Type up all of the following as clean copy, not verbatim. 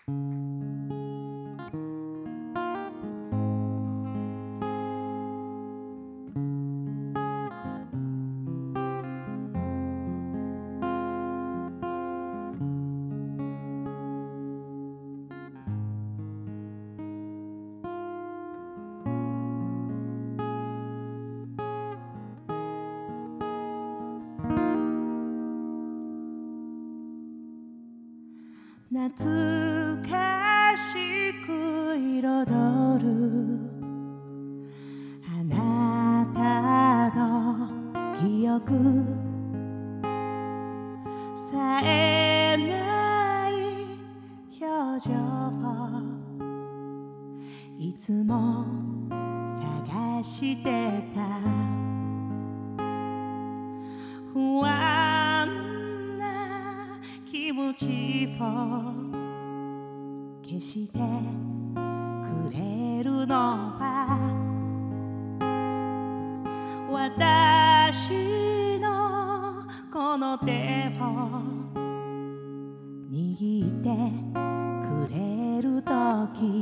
懐かしく彩るあなたの記憶さえない表情をいつも探してた不安な気持ちを消してくれるのは私のこの手を握ってくれるとき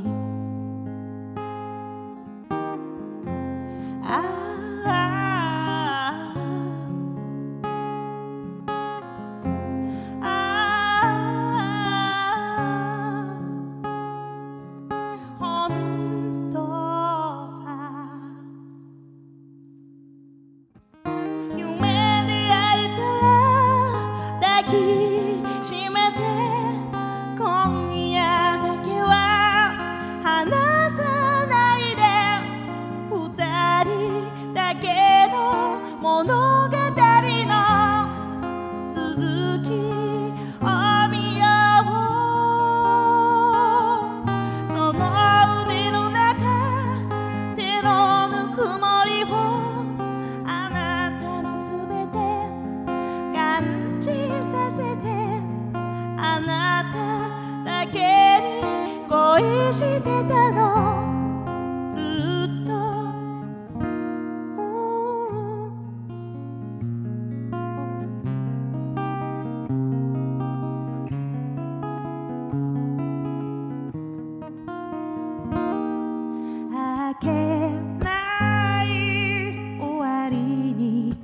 物語の続きを見ようその腕の中手のぬくもりをあなたのすべて感じさせてあなただけに恋してたのけない終わりに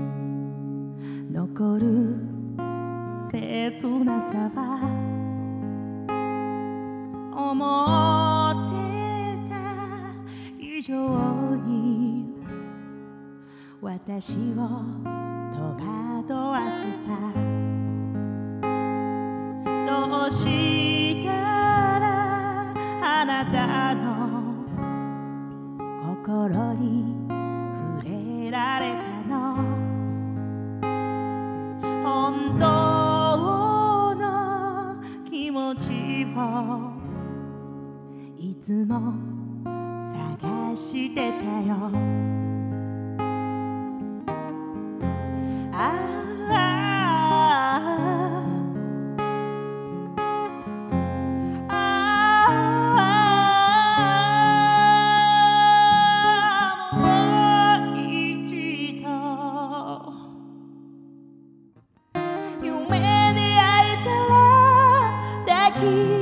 残る切なさは思ってた以上に私を戸惑わせたどうしたらあなたの心に触れられたの本当の気持ちをいつも探してたよ夢に会えたら抱き